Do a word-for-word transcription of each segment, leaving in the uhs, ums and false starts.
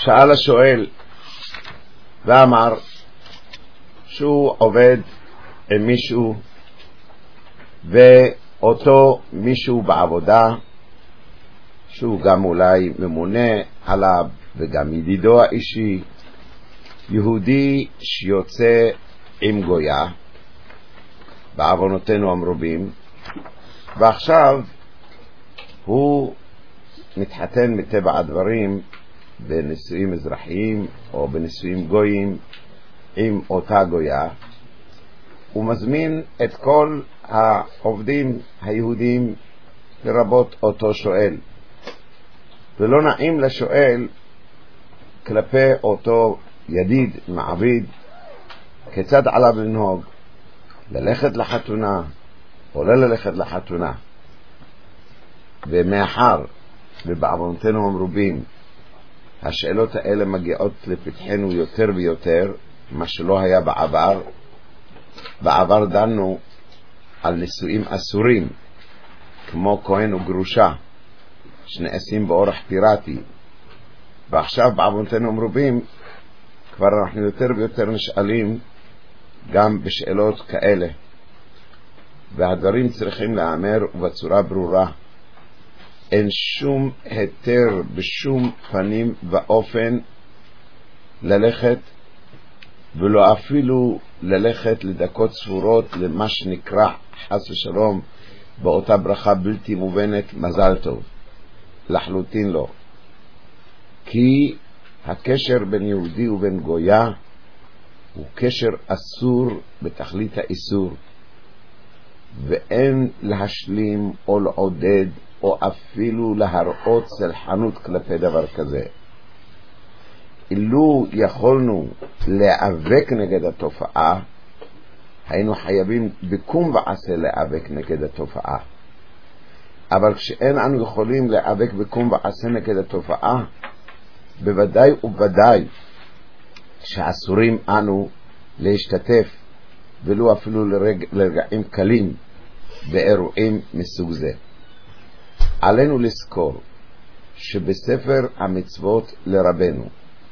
שאל השואל ואמר שהוא עובד עם מישהו ואותו מישהו בעבודה שהוא גם אולי ממונה עליו וגם ידידו האישי, יהודי שיוצא עם גויה בעוונותינו המרובים, ועכשיו הוא מתחתן מטבע הדברים בנישואים אזרחיים או בנישואים גויים עם אותה גויה, הוא מזמין את כל העובדים היהודים לרבות אותו שואל, ולא נעים לשואל כלפי אותו ידיד מעביד כיצד עליו לנהוג, ללכת לחתונה או לא ללכת לחתונה. ומאחר ובעוונותינו המרובים השאלות האלה מגיעות לפתחנו יותר ויותר, מה שלא היה בעבר. בעבר דנו על נישואים אסורים כמו כהן וגרושה שנעשים באורח פיראטי, ועכשיו בעוונותינו המרובים כבר אנחנו יותר ויותר נשאלים גם בשאלות כאלה, והדברים צריכים להיאמר ובצורה ברורה. אין שום היתר בשום פנים ואופן ללכת, ולא אפילו ללכת לדקות ספורות למה שנקרא חס ושלום באותה ברכה בלתי מובנת מזל טוב. לחלוטין לא. כי הקשר בין יהודי ובין גויה הוא קשר אסור בתכלית האיסור, ואין להשלים או לעודד או אפילו להראות סלחנות כלפי דבר כזה. אילו יכולנו להיאבק נגד התופעה, היינו חייבים בקום ועשה להיאבק נגד התופעה. אבל כשאין אנו יכולים להיאבק בקום ועשה נגד התופעה, בוודאי ובוודאי שאסורים אנו להשתתף ולו אפילו לרג... לרגעים קלים באירועים מסוג זה. עלינו לזכור שבספר המצוות לרבנו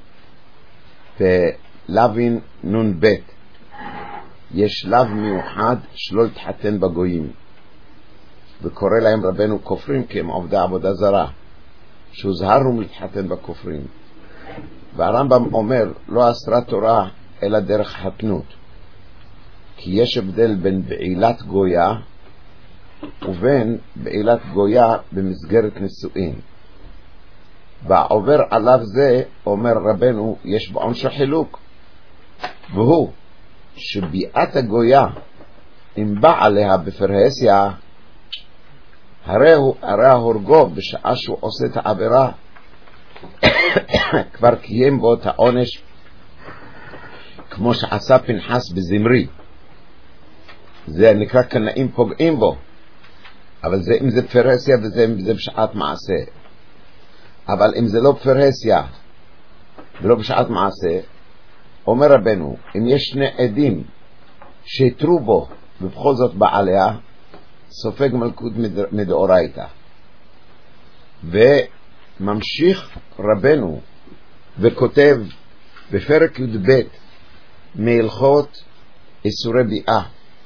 בלווין נון ב' יש שלב מיוחד שלא להתחתן בגויים, וקורא להם רבנו כופרים כי הם עובדי עבודה זרה, שהוזהרנו מלהתחתן בכופרים. והרמב"ם אומר לא אסרה תורה אלא דרך חתנות, כי יש הבדל בין בעילת גויה ובין בעילת גויה במסגרת נישואין. בעובר עליו זה אומר רבנו יש בעונש חילוק, והוא שביעת הגויה אם בא עליה בפרהסיה, הרי הוא הרי הורגו בשעה שהוא עושה את העבירה כבר קיים בו את העונש, כמו שעשה פנחס בזמרי. זה נקרא קנאים פוגעים בו, אבל זה אם זה פרהסיה וזה אם זה בשעת מעשה. אבל אם זה לא פרהסיה ולא בשעת מעשה, אומר רבנו אם יש שני עדים שהתרו בו ובכל זאת בא עליה, סופג מלכות מדאורייתא. וממשיך רבנו וכותב בפרק י"ב מהלכות איסורי ביאה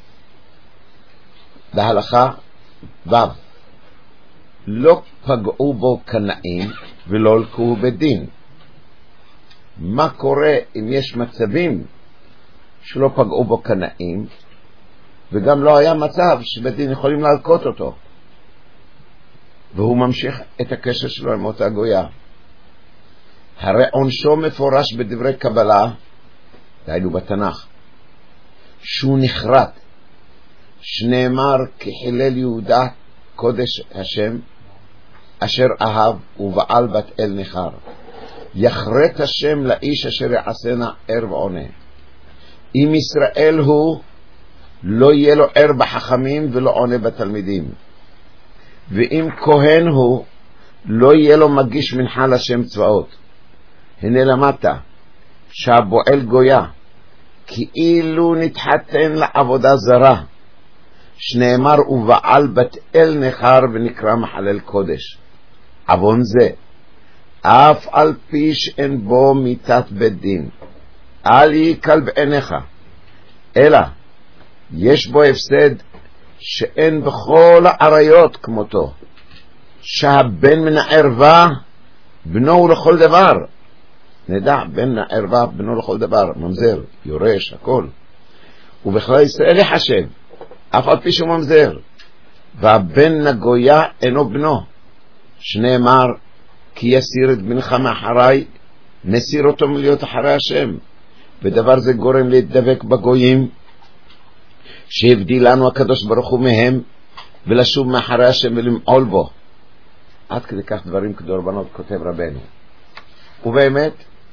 להלכה ו', לא פגעו בו קנאים ולא לקחו בדין. מה קורה אם יש מצבים שלא פגעו בו קנאים וגם לא היה מצב שבדין יכולים להלקות אותו? והוא ממשיך את הקשר שלו עם אותה גויה. הרי עונשו מפורש בדברי קבלה, דהיינו בתנ"ך, שהוא נחרט, שנאמר כי חילל יהודה קודש השם אשר אהב ובעל בת אל נחר, יחרט השם לאיש אשר יעשנה ער ועונה. אם ישראל הוא לא יהיה לו ער בחכמים ולא עונה בתלמידים, ואם כהן הוא לא יהיה לו מגיש מנחה לשם צבאות. הנה למטה שהבועל גויה כאילו נתחתן לעבודה זרה, שנאמר ובעל בת אל נחר ונקרא מחלל קודש. עוון זה אף על פי שאין בו מיתת בית דין, אל יקל בעיניך, אלא יש בו הפסד שאין בכל העריות כמותו, שהבן מן הערווה בנו לכל דבר. נדע, בן הערווה בנו לכל דבר, ממזר, יורש, הכל. ובכלל ישראל יחשב, אף על פי שהוא ממזר. והבן נגויה אינו בנו, שנאמר, כי יסיר את בנך מאחריי, נסיר אותו מלהיות אחרי השם. ודבר זה גורם להתדבק בגויים, שהבדיל לנו הקדוש ברוך הוא מהם, ולשוב מאחרי השם ולמעול בו. עד כדי כך דברים כדורבנות כותב רבנו. ובאמת,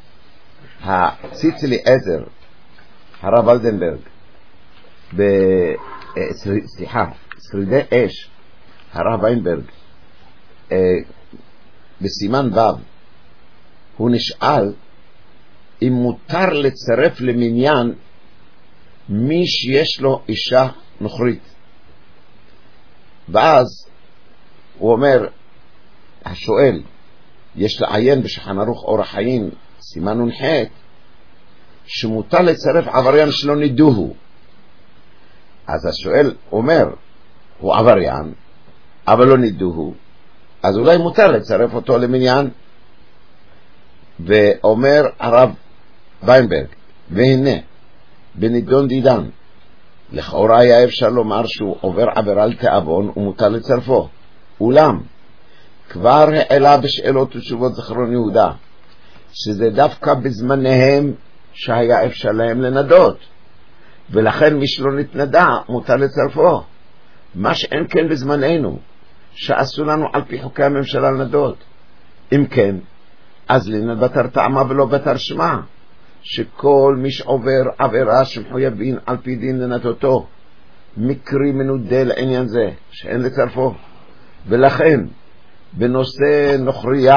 הציץ אליעזר, הרב ולדנברג, ב... סליחה, שרידי אש, הרב ויינברג, בסימן ו', הוא נשאל אם מותר לצרף למניין מי שיש לו אישה נוכרית. ואז הוא אומר, השואל, יש לעיין בשולחן ערוך אור החיים, סימן נ"ח, שמותר לצרף עבריין שלא נידוהו. אז השואל אומר, הוא עבריין, אבל לא נידוהו, אז אולי מותר לצרף אותו למניין. ואומר הרב ויינברג, והנה, בנידון דידן, לכאורה היה אפשר לומר שהוא עובר עבירה על תאבון ומותר לצרפו. אולם, כבר העלה בשאלות ותשובות זכרון יהודה, שזה דווקא בזמניהם שהיה אפשר להם לנדות, ולכן מי שלא נתנדע מותר לצרפו. מה שאין כן בזמננו, שעשו לנו על פי חוקי הממשלה לנדות. אם כן, אז לנד בתר טעמה ולא בתר שמה, שכל מי שעובר עבירה שמחויבים על פי דין לנדותו, מקרי מנודה לעניין זה, שאין לצרפו. ולכן, בנושא נוכריה,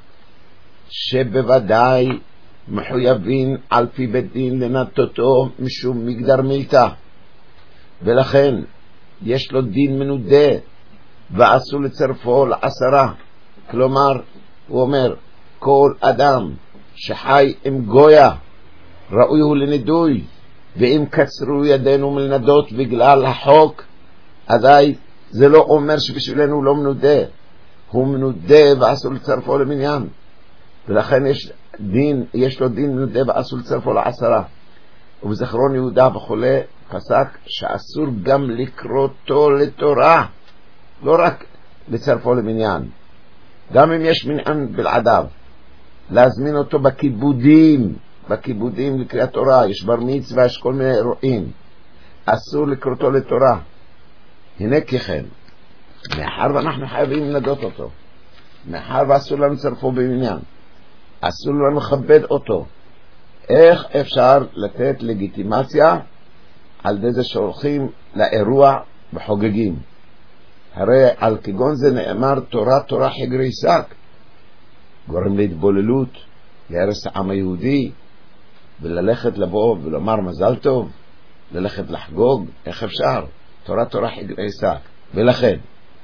שבוודאי מחויבים על פי בית דין לנדותו משום מגדר מילתא, ולכן יש לו דין מנודה, ועשו לצרפו לעשרה. כלומר, הוא אומר, כל אדם שחי עם גויה ראוי הוא לנידוי, ואם קצרו ידינו מלנדות בגלל החוק, עדיין זה לא אומר שבשבילנו הוא לא מנודה, הוא מנודה ועשו לצרפו למניין, ולכן יש דין, יש לו דין מנודה ועשו לצרפו לעשרה. ובזכרון יהודה וכולי פסק שאסור גם לקרותו לתורה, לא רק לצרפו למניין, גם אם יש מניין בלעדיו, להזמין אותו בכיבודים, בכיבודים לקריאת תורה, יש בר מצווה, יש כל מיני אירועים, אסור לקרותו לתורה. הנה ככן, מאחר ואנחנו חייבים לנדות אותו, מאחר ואסור לנו לצרפו במניין, אסור לנו לכבד אותו, איך אפשר לתת לגיטימציה על ידי זה שהולכים לאירוע וחוגגים? הרי על כגון זה נאמר תורה תורה חגרי שק, גורם להתבוללות, להרס העם היהודי, וללכת לבוא ולומר מזל טוב, ללכת לחגוג, איך אפשר? תורה תורה חגרי שק. ולכן,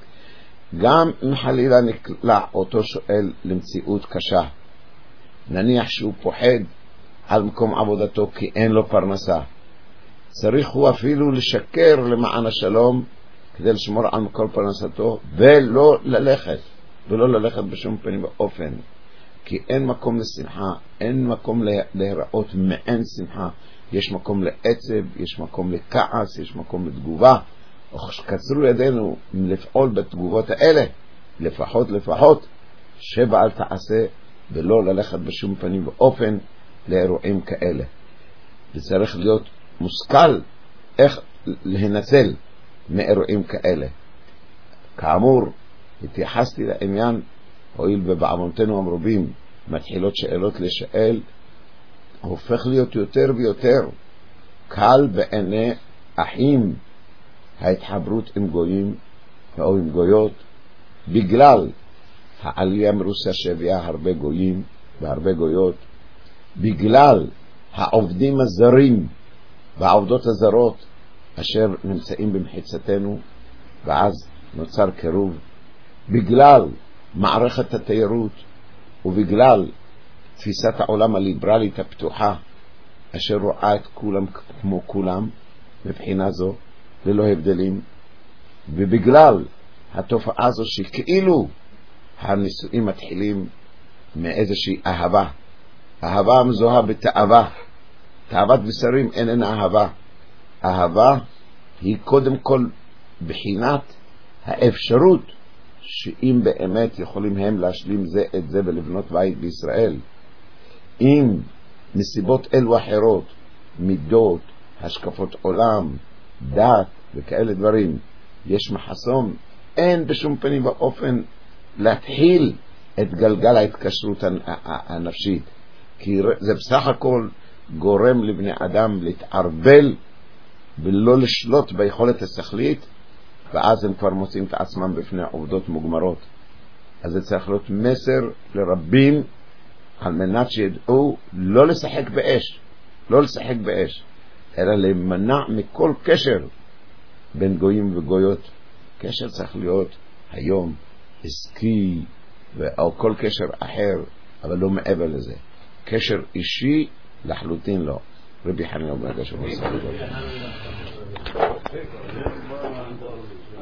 גם אם חלילה נקלע אותו שואל למציאות קשה, נניח שהוא פוחד על מקום עבודתו כי אין לו פרנסה, צריך הוא אפילו לשקר למען השלום כדי לשמור על מקום פרנסתו, ולא ללכת, ולא ללכת בשום פנים ואופן, כי אין מקום לשמחה, אין מקום להיראות מעין שמחה, יש מקום לעצב, יש מקום לכעס, יש מקום לתגובה. קצרו ידינו לפעול בתגובות האלה, לפחות לפחות שבע אל תעשה, ולא ללכת בשום פנים ואופן לאירועים כאלה. וצריך להיות מושכל איך להנצל מאירועים כאלה. כאמור, התייחסתי לעניין, הואיל ובעוונותינו המרובים מתחילות שאלות לשאל, הופך להיות יותר ויותר קל בעיני אחים ההתחברות עם גויים או עם גויות, בגלל העלייה מרוסיה שהביאה הרבה גויים והרבה גויות, בגלל העובדים הזרים והעובדות הזרות אשר נמצאים במחיצתנו, ואז נוצר קירוב, בגלל מערכת התיירות ובגלל תפיסת העולם הליברלית הפתוחה, אשר רואה את כולם כמו כולם, מבחינה זו, ללא הבדלים, ובגלל התופעה הזו שכאילו הנישואים מתחילים מאיזושהי אהבה, אהבה המזוהה בתאווה, תאוות בשרים איננה אהבה, אהבה היא קודם כל בחינת האפשרות שאם באמת יכולים הם להשלים זה את זה ולבנות בית בישראל, אם מסיבות אלו אחרות, מידות, השקפות עולם, דת וכאלה דברים, יש מחסום, אין בשום פנים ואופן להתחיל את גלגל ההתקשרות הנפשית, כי זה בסך הכל גורם לבני אדם להתערבל ולא לשלוט ביכולת השכלית, ואז הם כבר מוצאים את עצמם בפני עובדות מוגמרות. אז זה צריך להיות מסר לרבים על מנת שידעו לא לשחק באש, לא לשחק באש, אלא להימנע מכל קשר בין גויים וגויות. קשר צריך להיות היום עסקי או כל קשר אחר, אבל לא מעבר לזה. קשר אישי לחלוטין לא. רבי חנינא בן עקשיא